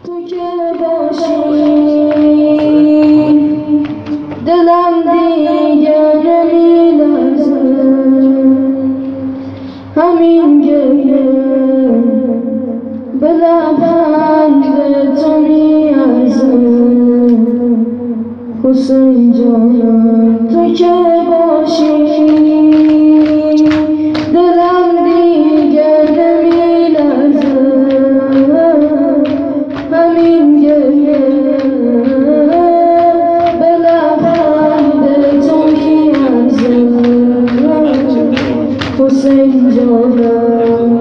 تو که باشی دلم دیگه نمیلرزه، همین گریه به لبخند تو میارزه. حسین جانم تو که باشی دلم دیگه نمیلرزه، همین گریه به لبخند تو میارزه. حسین جانم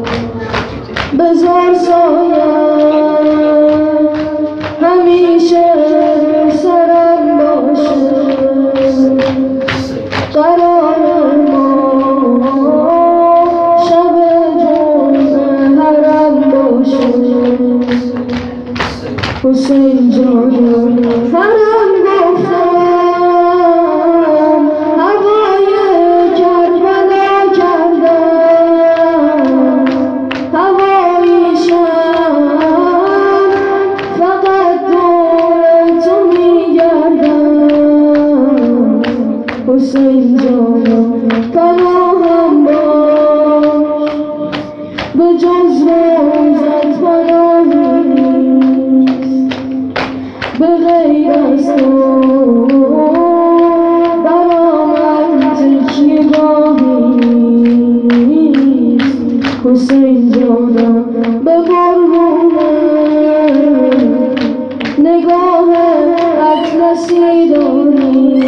بذار سایه همیشه سرم باشه، قرار ما شب جمعه حرم باشه. حسین جانم حرم گفتم هوای کربلا کردم، هوایی شب فقط دور تو میگردم. حسین جانم پناهم باش، به جز روزت پناهی نیست، به غیر از تو برا من تکیه‌گاهی نیست. حسین جانم به قربون نگاه اطلسی داری،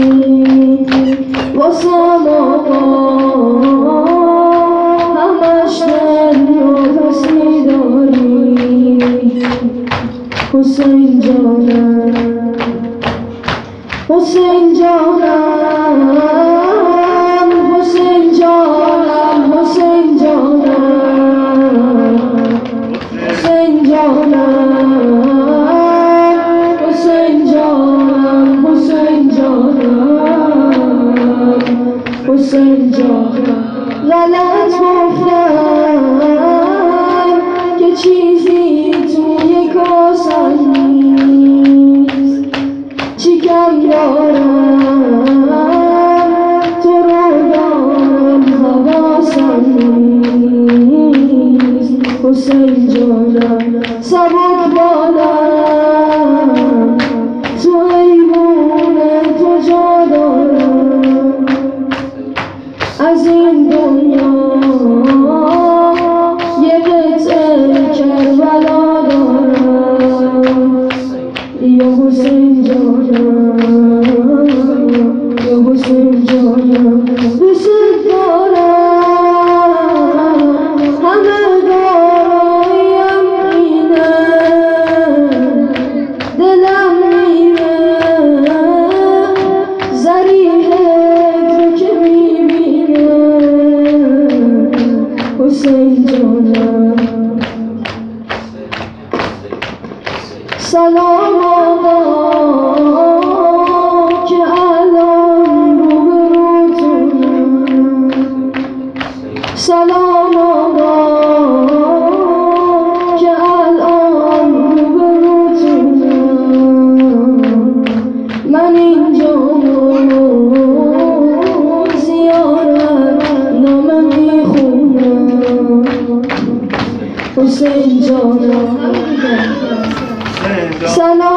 واسم آقا همش دل و پسی داری. حسین جانم حسین جانم حسین جانم حسین جانم حسین جانم حسین جانم حسین جانم حسین جانم غلط گفتم که چیزی توی کاسم نیست، چی کم دارم تو رو دارم حواسم نیست. حسین جانم سبک بالم تو ایوون تو جا دارم، از این دنیا یه قطعه کربلا دارم. یا حسین جانم یا حسین جانم دوست دارم، همه دارایم اینه، دلم میره ذریح تو که میبینه. حسین جانم سلام آقا که الان روبروتونم، سلام آقا که الان روبروتونم. من اینجا زیارت نامه میخونم. حسین جانم سلام